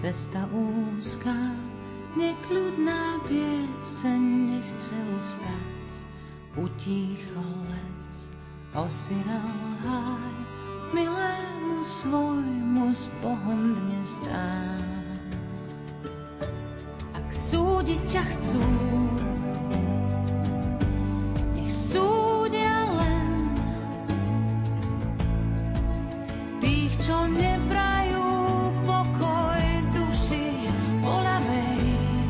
Cesta úzka, nekľudná pieseň nechce ustať. Utíchol les, osirel háj, milému svojmu s Bohom dnes dám. Ak súdiť ťa chcú, nech súdia len tých, čo neprajú pokoj duši voľavej.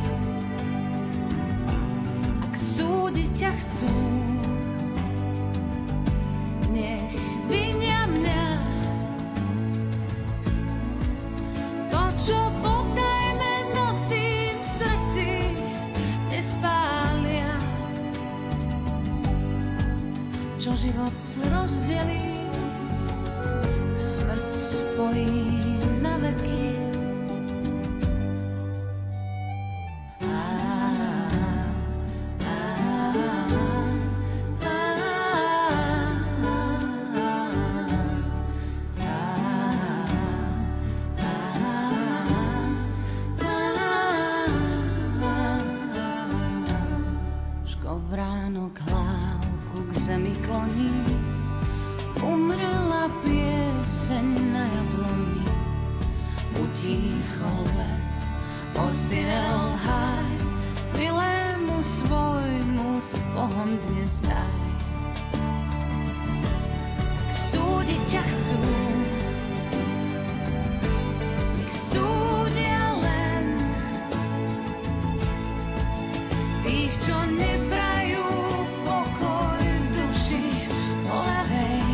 Ak súdiť ťa chcú, nech vinia mňa. To, čo potajme nosím v srdci, nespália. Čo život rozdelí, smrť spojí na veky. Škovránok hlávku k zemi kloní, umrela pieseň na jabloni. Utíchol les, osirel háj, milému svojmu s Bohom dnes daj. Ak súdiť ťa chcú, nech súdia len tých, čo neprajú pokoj duši voľavej.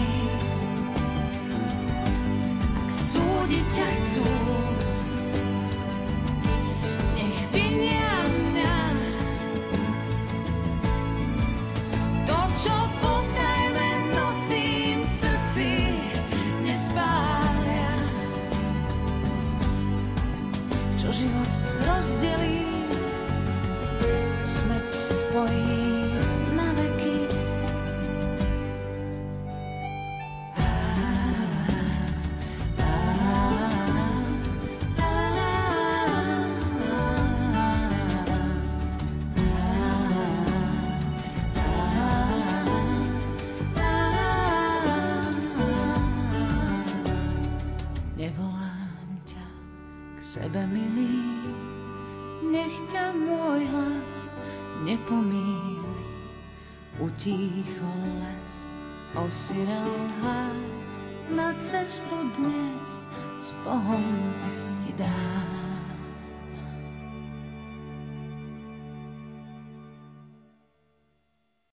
Ak súdiť ťa chcú, nech vinia mňa. To, čo potajme nosím v srdci, nespália. Čo život rozdelí, smrť spojí na veky. Nevolám ťa k sebe, milý, nech ťa môj hlas nepomíli. Utíchol les, osirel háj, na cestu dnes s Bohom